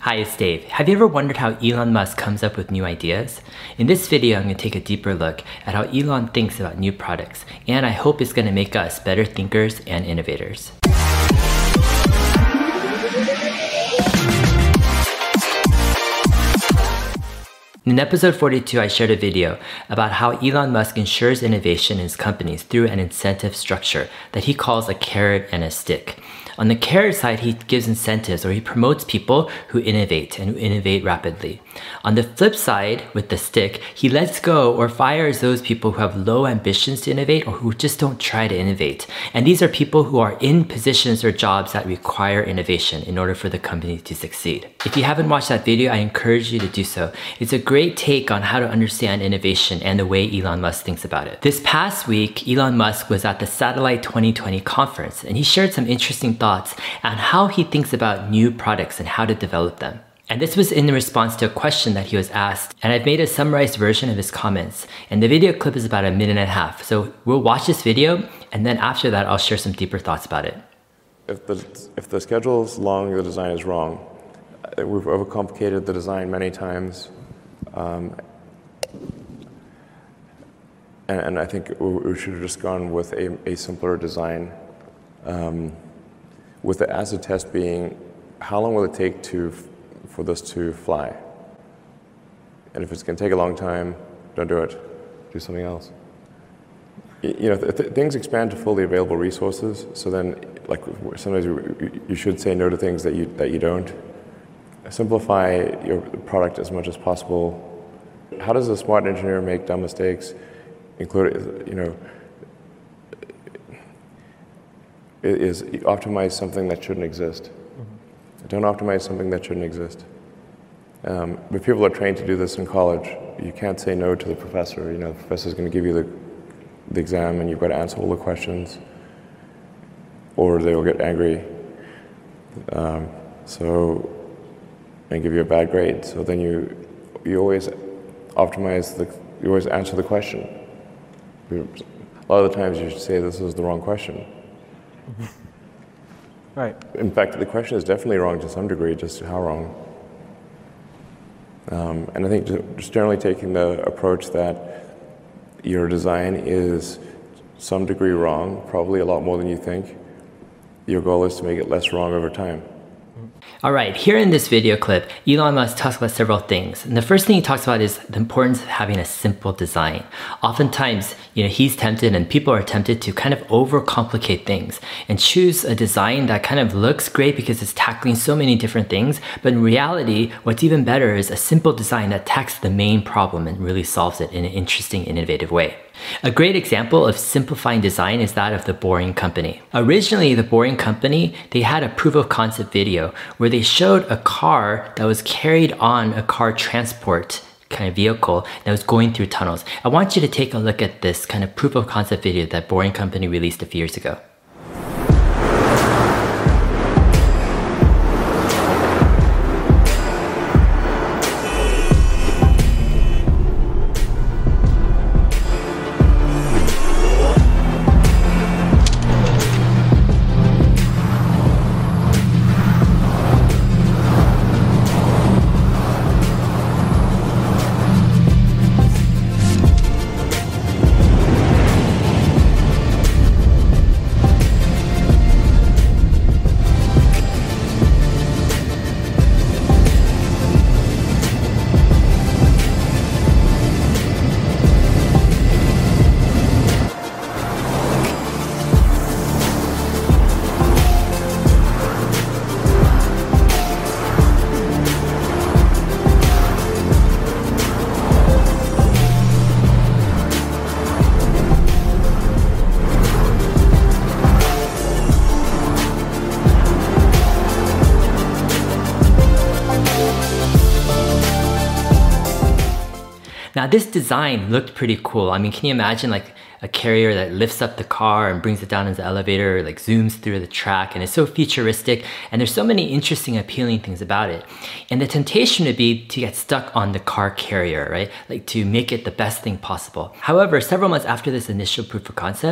Hi, it's Dave. Have you ever wondered how Elon Musk comes up with new ideas? In this video, I'm going to take a deeper look at how Elon thinks about new products, and I hope it's going to make us better thinkers and innovators. In episode 42, I shared a video about how Elon Musk ensures innovation in his companies through an incentive structure that he calls a carrot and a stick. On the carrot side, he gives incentives or he promotes people who innovate and who innovate rapidly. On the flip side, with the stick, he lets go or fires those people who have low ambitions to innovate or who just don't try to innovate. And these are people who are in positions or jobs that require innovation in order for the company to succeed. If you haven't watched that video, I encourage you to do so. It's a great take on how to understand innovation and the way Elon Musk thinks about it. This past week, Elon Musk was at the Satellite 2020 conference, and he shared some interesting thoughts on how he thinks about new products and how to develop them. And this was in response to a question that he was asked, and I've made a summarized version of his comments, and the video clip is about a minute and a half. So we'll watch this video, and then after that, I'll share some deeper thoughts about it. If the schedule is long, the design is wrong. We've overcomplicated the design many times, and I think we should have just gone with a simpler design. With the acid test being, how long will it take for this to fly? And if it's going to take a long time, don't do it. Do something else. You know, things expand to fully available resources. So then, like sometimes you should say no to things that you don't. Simplify your product as much as possible. How does a smart engineer make dumb mistakes? Include, you know, is optimize something that shouldn't exist. Don't optimize something that shouldn't exist. But people are trained to do this in college. You can't say no to the professor. You know, the professor's going to give you the exam and you've got to answer all the questions, or they will get angry. And give you a bad grade. So then you always optimize you always answer the question. A lot of the times you should say this is the wrong question. Right. In fact, the question is definitely wrong to some degree, just how wrong. And I think just generally taking the approach that your design is some degree wrong, probably a lot more than you think. Your goal is to make it less wrong over time. Alright, here in this video clip, Elon Musk talks about several things. And the first thing he talks about is the importance of having a simple design. Oftentimes, he's tempted and people are tempted to kind of overcomplicate things and choose a design that kind of looks great because it's tackling so many different things. But in reality, what's even better is a simple design that tackles the main problem and really solves it in an interesting, innovative way. A great example of simplifying design is that of The Boring Company. Originally, The Boring Company, they had a proof of concept video where they showed a car that was carried on a car transport kind of vehicle that was going through tunnels. I want you to take a look at this kind of proof of concept video that Boring Company released a few years ago. Now this design looked pretty cool. I mean, can you imagine like a carrier that lifts up the car and brings it down into the elevator, like zooms through the track, and it's so futuristic, and there's so many interesting, appealing things about it. And the temptation would be to get stuck on the car carrier, right? Like to make it the best thing possible. However, several months after this initial proof of concept,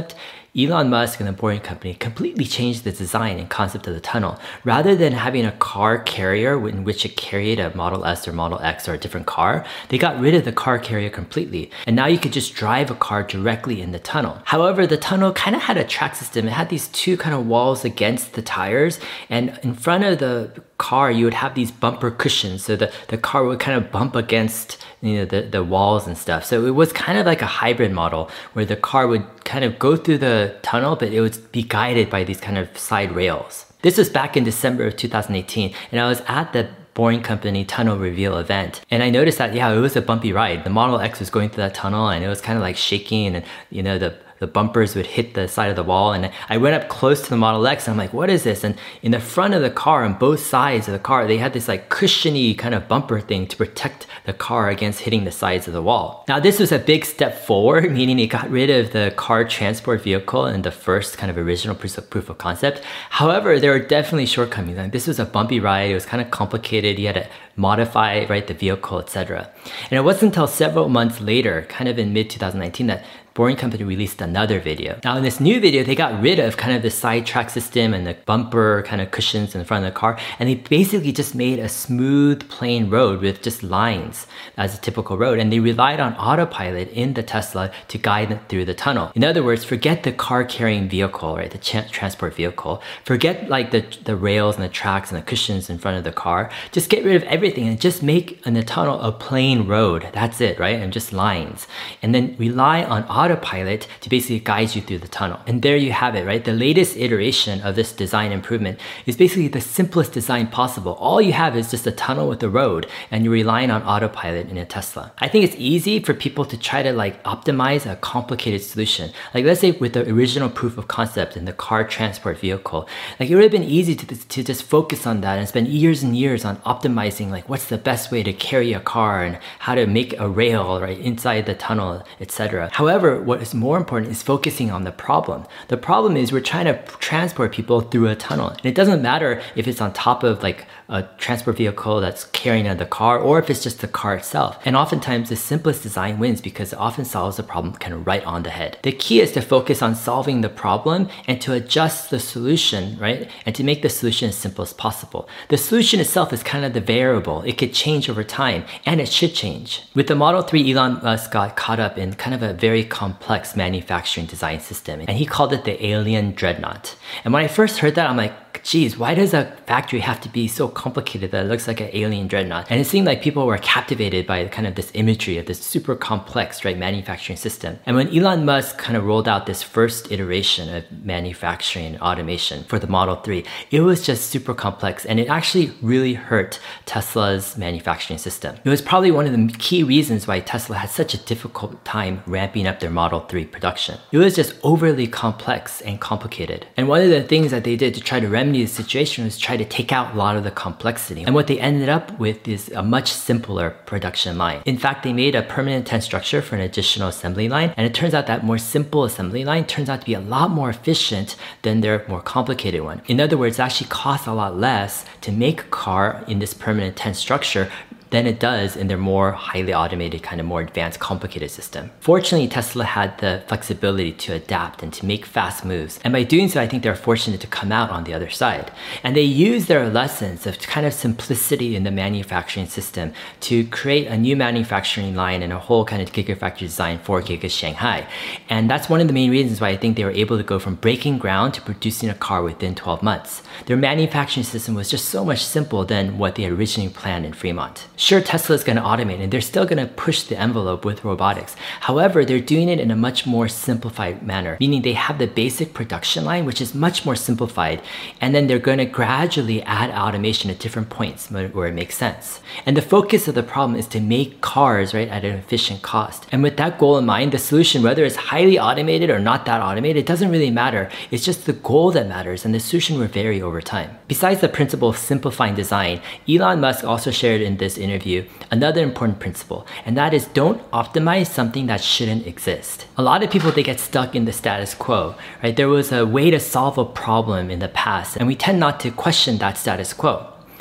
Elon Musk and the Boring Company completely changed the design and concept of the tunnel. Rather than having a car carrier in which it carried a Model S or Model X or a different car, they got rid of the car carrier completely. And now you could just drive a car directly in the tunnel. However, the tunnel kind of had a track system. It had these two kind of walls against the tires, and in front of the car you would have these bumper cushions, so the car would kind of bump against the walls and stuff. So it was kind of like a hybrid model where the car would kind of go through the tunnel, but it would be guided by these kind of side rails. This was back in December of 2018, and I was at the Boring Company tunnel reveal event, and I noticed that it was a bumpy ride. The Model X was going through that tunnel and it was kind of like shaking, and the bumpers would hit the side of the wall, and I went up close to the Model X and I'm like, what is this? And in the front of the car, on both sides of the car, they had this like cushiony kind of bumper thing to protect the car against hitting the sides of the wall. Now this was a big step forward, meaning it got rid of the car transport vehicle in the first kind of original proof of concept. However, there were definitely shortcomings. Like, this was a bumpy ride, it was kind of complicated, you had to modify the vehicle, etc. And it wasn't until several months later, kind of in mid-2019, that Boring Company released another video. Now in this new video, they got rid of kind of the side track system and the bumper kind of cushions in the front of the car, and they basically just made a smooth, plain road with just lines as a typical road, and they relied on autopilot in the Tesla to guide them through the tunnel. In other words, forget the car-carrying vehicle, right, the transport vehicle. Forget like the rails and the tracks and the cushions in front of the car. Just get rid of everything and just make in the tunnel a plain road. That's it, right? And just lines. And then rely on autopilot to basically guide you through the tunnel. And there you have it, right? The latest iteration of this design improvement is basically the simplest design possible. All you have is just a tunnel with a road, and you're relying on autopilot in a Tesla. I think it's easy for people to try to like optimize a complicated solution. Like let's say with the original proof of concept in the car transport vehicle, like it would have been easy to just focus on that and spend years and years on optimizing like what's the best way to carry a car and how to make a rail right inside the tunnel, etc. However, what is more important is focusing on the problem. The problem is we're trying to transport people through a tunnel, and it doesn't matter if it's on top of like a transport vehicle that's carrying the car, or if it's just the car itself. And oftentimes the simplest design wins because it often solves the problem kind of right on the head. The key is to focus on solving the problem and to adjust the solution, right? And to make the solution as simple as possible. The solution itself is kind of the variable. It could change over time, and it should change. With the Model 3, Elon Musk got caught up in kind of a very complex manufacturing design system, and he called it the Alien Dreadnought. And when I first heard that, I'm like, geez, why does a factory have to be so complicated that it looks like an alien dreadnought? And it seemed like people were captivated by kind of this imagery of this super complex, right, manufacturing system. And when Elon Musk kind of rolled out this first iteration of manufacturing and automation for the Model 3, it was just super complex, and it actually really hurt Tesla's manufacturing system. It was probably one of the key reasons why Tesla had such a difficult time ramping up their Model 3 production. It was just overly complex and complicated. And one of the things that they did to try to remedy the situation was try to take out a lot of the complexity. And what they ended up with is a much simpler production line. In fact, they made a permanent tent structure for an additional assembly line, and it turns out that more simple assembly line turns out to be a lot more efficient than their more complicated one. In other words, it actually costs a lot less to make a car in this permanent tent structure than it does in their more highly automated, kind of more advanced, complicated system. Fortunately, Tesla had the flexibility to adapt and to make fast moves. And by doing so, I think they're fortunate to come out on the other side. And they use their lessons of kind of simplicity in the manufacturing system to create a new manufacturing line and a whole kind of gigafactory design for Giga Shanghai. And that's one of the main reasons why I think they were able to go from breaking ground to producing a car within 12 months. Their manufacturing system was just so much simpler than what they had originally planned in Fremont. Sure, Tesla is going to automate and they're still going to push the envelope with robotics. However, they're doing it in a much more simplified manner, meaning they have the basic production line, which is much more simplified, and then they're going to gradually add automation at different points where it makes sense. And the focus of the problem is to make cars, right, at an efficient cost. And with that goal in mind, the solution, whether it's highly automated or not that automated, it doesn't really matter. It's just the goal that matters, and the solution will vary over time. Besides the principle of simplifying design, Elon Musk also shared in this interview another important principle, and that is don't optimize something that shouldn't exist. A lot of people, they get stuck in the status quo, right? There was a way to solve a problem in the past, and we tend not to question that status quo.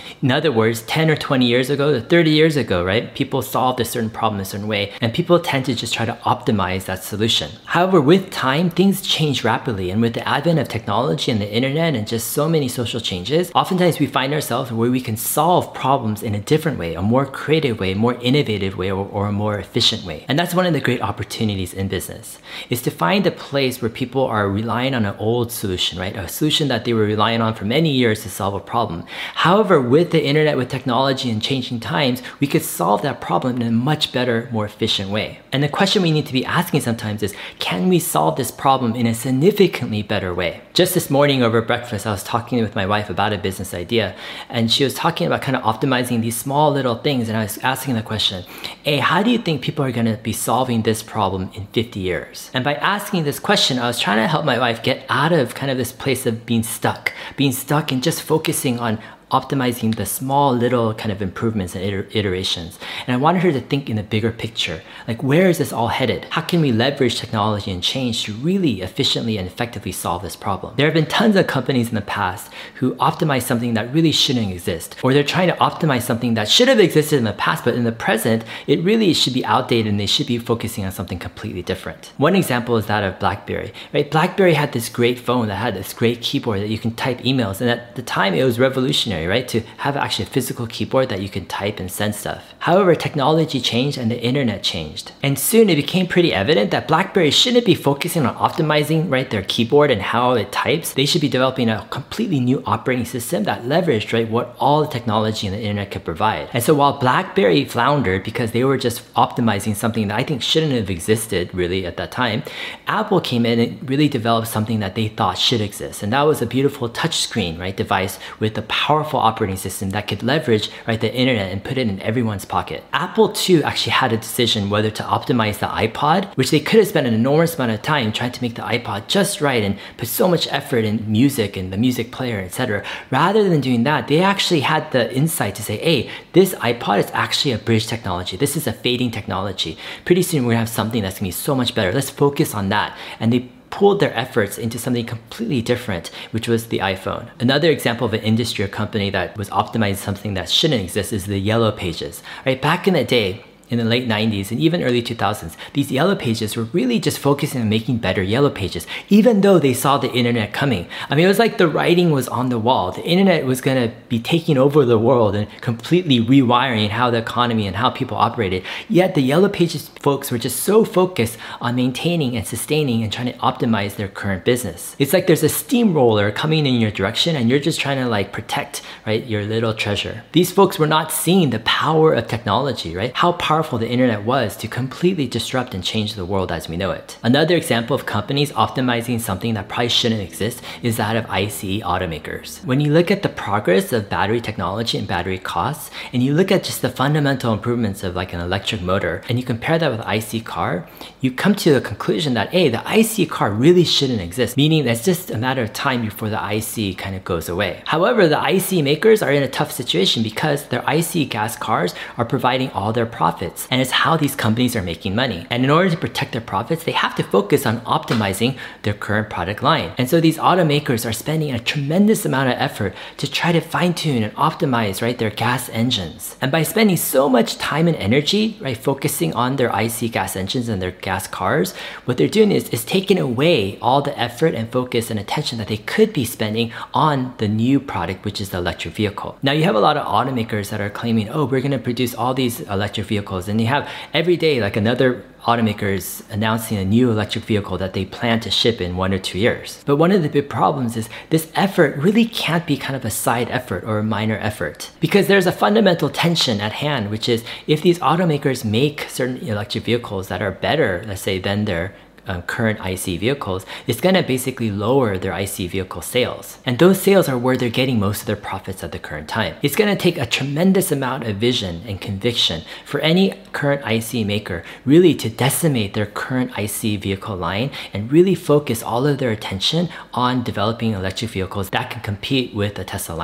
In other words, 10 or 20 years ago, or 30 years ago, right, people solved a certain problem a certain way, and people tend to just try to optimize that solution. However, with time, things change rapidly, and with the advent of technology and the internet and just so many social changes, oftentimes we find ourselves where we can solve problems in a different way, a more creative way, more innovative way, or a more efficient way. And that's one of the great opportunities in business, is to find a place where people are relying on an old solution, right? A solution that they were relying on for many years to solve a problem. However, with the internet, with technology and changing times, we could solve that problem in a much better, more efficient way. And the question we need to be asking sometimes is, can we solve this problem in a significantly better way? Just this morning over breakfast, I was talking with my wife about a business idea, and she was talking about kind of optimizing these small little things, and I was asking the question, hey, how do you think people are going to be solving this problem in 50 years? And by asking this question, I was trying to help my wife get out of kind of this place of being stuck and just focusing on optimizing the small little kind of improvements and iterations. And I wanted her to think in a bigger picture, like, where is this all headed? How can we leverage technology and change to really efficiently and effectively solve this problem? There have been tons of companies in the past who optimize something that really shouldn't exist, or they're trying to optimize something that should have existed in the past, but in the present, it really should be outdated and they should be focusing on something completely different. One example is that of BlackBerry, right? BlackBerry had this great phone that had this great keyboard that you can type emails, and at the time it was revolutionary, right? To have actually a physical keyboard that you can type and send stuff. However, technology changed and the internet changed. And soon it became pretty evident that BlackBerry shouldn't be focusing on optimizing, right, their keyboard and how it types. They should be developing a completely new operating system that leveraged, right, what all the technology and the internet could provide. And so while BlackBerry floundered because they were just optimizing something that I think shouldn't have existed really at that time, Apple came in and really developed something that they thought should exist. And that was a beautiful touchscreen, right, device with a powerful operating system that could leverage, right, the internet and put it in everyone's pocket. Apple too actually had a decision whether to optimize the iPod, which they could have spent an enormous amount of time trying to make the iPod just right and put so much effort in music and the music player, etc. Rather than doing that, they actually had the insight to say, hey, this iPod is actually a bridge technology. This is a fading technology. Pretty soon we're gonna have something that's gonna be so much better. Let's focus on that. And they pulled their efforts into something completely different, which was the iPhone. Another example of an industry or company that was optimizing something that shouldn't exist is the Yellow Pages. Right, back in the day, in the late 90s and even early 2000s, these Yellow Pages were really just focusing on making better Yellow Pages, even though they saw the internet coming. I mean, it was like the writing was on the wall. The internet was gonna be taking over the world and completely rewiring how the economy and how people operated. Yet the Yellow Pages folks were just so focused on maintaining and sustaining and trying to optimize their current business. It's like there's a steamroller coming in your direction and you're just trying to like protect, right, your little treasure. These folks were not seeing the power of technology, right? How powerful the internet was to completely disrupt and change the world as we know it. Another example of companies optimizing something that probably shouldn't exist is that of ICE automakers. When you look at the progress of battery technology and battery costs, and you look at just the fundamental improvements of like an electric motor, and you compare that with an ICE car, you come to the conclusion that, hey, the ICE car really shouldn't exist, meaning that it's just a matter of time before the ICE kind of goes away. However, the ICE makers are in a tough situation because their ICE gas cars are providing all their profits. And it's how these companies are making money. And in order to protect their profits, they have to focus on optimizing their current product line. And so these automakers are spending a tremendous amount of effort to try to fine tune and optimize, right, their gas engines. And by spending so much time and energy, right, focusing on their ICE gas engines and their gas cars, what they're doing is taking away all the effort and focus and attention that they could be spending on the new product, which is the electric vehicle. Now you have a lot of automakers that are claiming, oh, we're gonna produce all these electric vehicles, and you have every day like another automakers announcing a new electric vehicle that they plan to ship in 1 or 2 years. But one of the big problems is this effort really can't be kind of a side effort or a minor effort, because there's a fundamental tension at hand, which is if these automakers make certain electric vehicles that are better, let's say, than their current ICE vehicles, it's going to basically lower their ICE vehicle sales. And those sales are where they're getting most of their profits at the current time. It's going to take a tremendous amount of vision and conviction for any current ICE maker really to decimate their current ICE vehicle line and really focus all of their attention on developing electric vehicles that can compete with the Tesla lineup.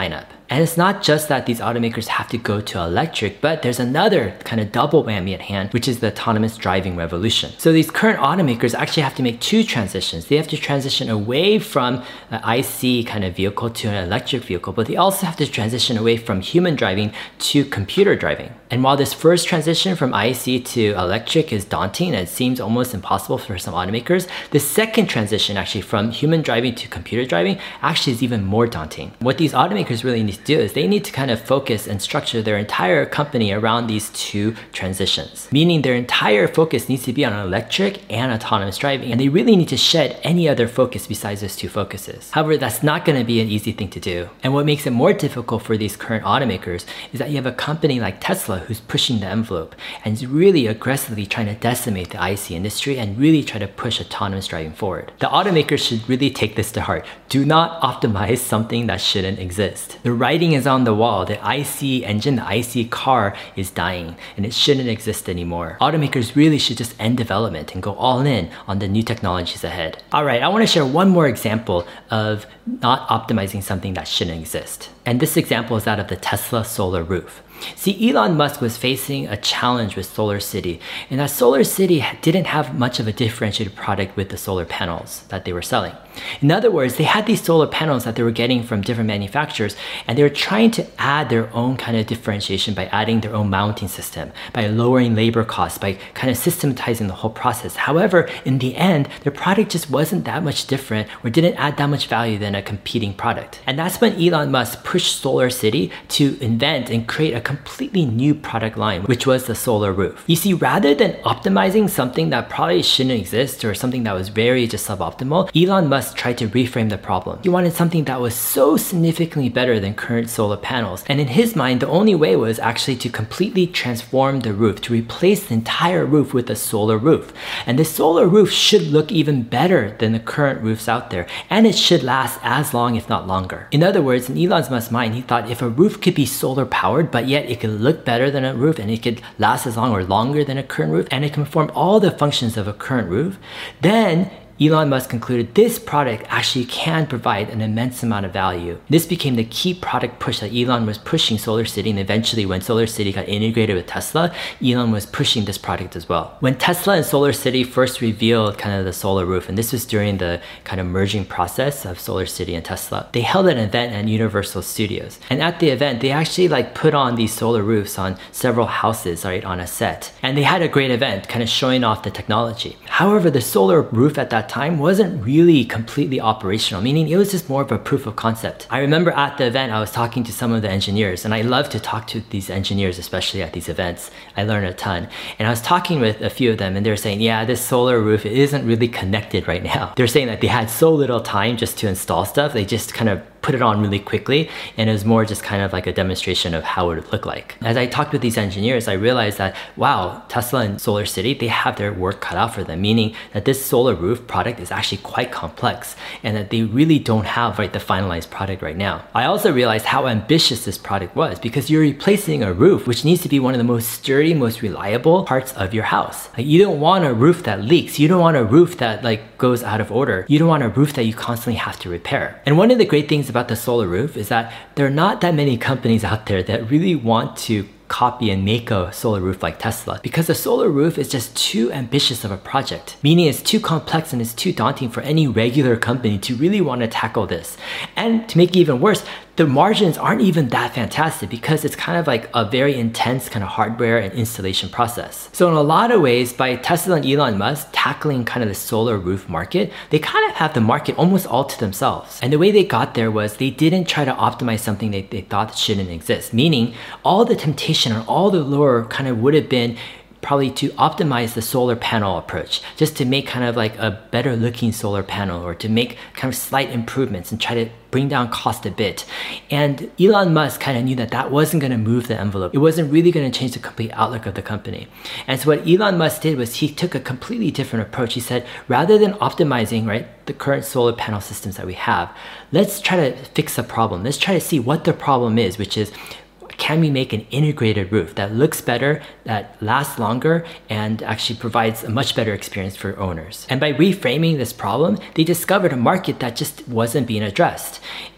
And it's not just that these automakers have to go to electric, but there's another kind of double whammy at hand, which is the autonomous driving revolution. So these current automakers actually have to make two transitions. They have to transition away from an IC kind of vehicle to an electric vehicle, but they also have to transition away from human driving to computer driving. And while this first transition from IC to electric is daunting, and it seems almost impossible for some automakers, the second transition actually from human driving to computer driving actually is even more daunting. What these automakers really need to do is they need to kind of focus and structure their entire company around these two transitions, meaning their entire focus needs to be on electric and autonomous driving, and they really need to shed any other focus besides those two focuses. However, that's not going to be an easy thing to do. And what makes it more difficult for these current automakers is that you have a company like Tesla who's pushing the envelope and is really aggressively trying to decimate the IC industry and really try to push autonomous driving forward. The automakers should really take this to heart. Do not optimize something that shouldn't exist. The writing is on the wall. The IC engine, the IC car is dying and it shouldn't exist anymore. Automakers really should just end development and go all in on the new technologies ahead. All right, I want to share one more example of not optimizing something that shouldn't exist. And this example is that of the Tesla solar roof. See, Elon Musk was facing a challenge with Solar City, and that Solar City didn't have much of a differentiated product with the solar panels that they were selling. In other words, they had these solar panels that they were getting from different manufacturers, and they were trying to add their own kind of differentiation by adding their own mounting system, by lowering labor costs, by kind of systematizing the whole process. However, in the end, their product just wasn't that much different or didn't add that much value than a competing product. And that's when Elon Musk pushed Solar City to invent and create a completely new product line, which was the solar roof. You see, rather than optimizing something that probably shouldn't exist or something that was very just suboptimal, Elon Musk tried to reframe the problem. He wanted something that was so significantly better than current solar panels. And in his mind, the only way was actually to completely transform the roof, to replace the entire roof with a solar roof. And this solar roof should look even better than the current roofs out there. And it should last as long, if not longer. In other words, in Elon Musk's mind, he thought if a roof could be solar powered, but yet it could look better than a roof and it could last as long or longer than a current roof, and it can perform all the functions of a current roof, then Elon Musk concluded this product actually can provide an immense amount of value. This became the key product push that Elon was pushing Solar City, and eventually when Solar City got integrated with Tesla, Elon was pushing this product as well. When Tesla and Solar City first revealed kind of the solar roof, and this was during the kind of merging process of Solar City and Tesla, they held an event at Universal Studios. And at the event, they actually put on these solar roofs on several houses, right, on a set. And they had a great event kind of showing off the technology. However, the solar roof at that time wasn't really completely operational, meaning it was just more of a proof of concept. I remember at the event, I was talking to some of the engineers, and I love to talk to these engineers, especially at these events. I learn a ton. And I was talking with a few of them, and they were saying, yeah, this solar roof isn't really connected right now. They're saying that they had so little time just to install stuff, they just kind of put it on really quickly, and it was more just kind of like a demonstration of how it would look like. As I talked with these engineers, I realized that, wow, Tesla and Solar City, they have their work cut out for them, meaning that this solar roof product is actually quite complex and that they really don't have the finalized product right now. I also realized how ambitious this product was, because you're replacing a roof which needs to be one of the most sturdy, most reliable parts of your house. You don't want a roof that leaks. You don't want a roof that goes out of order. You don't want a roof that you constantly have to repair. And one of the great things about the solar roof is that there are not that many companies out there that really want to copy and make a solar roof like Tesla, because a solar roof is just too ambitious of a project, meaning it's too complex and it's too daunting for any regular company to really want to tackle this. And to make it even worse, the margins aren't even that fantastic, because it's kind of like a very intense kind of hardware and installation process. So in a lot of ways, by Tesla and Elon Musk tackling kind of the solar roof market, they kind of have the market almost all to themselves. And the way they got there was they didn't try to optimize something they thought shouldn't exist, meaning all the temptation or all the lure kind of would have been probably to optimize the solar panel approach, just to make kind of like a better looking solar panel, or to make kind of slight improvements and try to bring down cost a bit. And Elon Musk kind of knew that that wasn't going to move the envelope. It wasn't really going to change the complete outlook of the company. And so what Elon Musk did was he took a completely different approach. He said, rather than optimizing the current solar panel systems that we have, let's try to fix the problem. Let's try to see what the problem is, which is, can we make an integrated roof that looks better, that lasts longer, and actually provides a much better experience for owners? And by reframing this problem, they discovered a market that just wasn't being addressed.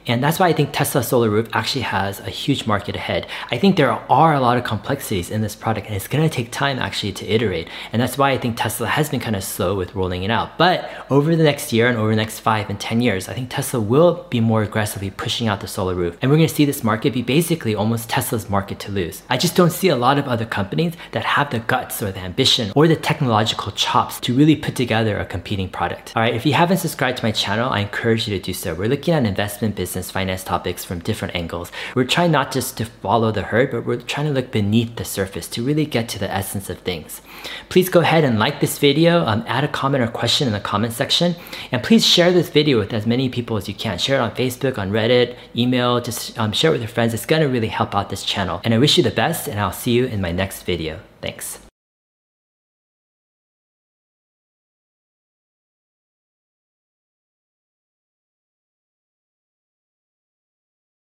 And that's why I think Tesla Solar Roof actually has a huge market ahead. I think there are a lot of complexities in this product, and it's gonna take time actually to iterate. And that's why I think Tesla has been kind of slow with rolling it out. But over the next year and over the next 5 and 10 years, I think Tesla will be more aggressively pushing out the Solar Roof. And we're gonna see this market be basically almost Tesla's market to lose. I just don't see a lot of other companies that have the guts or the ambition or the technological chops to really put together a competing product. All right, if you haven't subscribed to my channel, I encourage you to do so. We're looking at investment, business, finance topics from different angles. We're trying not just to follow the herd, but we're trying to look beneath the surface to really get to the essence of things. Please go ahead and like this video, add a comment or question in the comment section, and please share this video with as many people as you can. Share it on Facebook, on Reddit, email, just share it with your friends. It's gonna really help out this channel. And I wish you the best, and I'll see you in my next video. Thanks.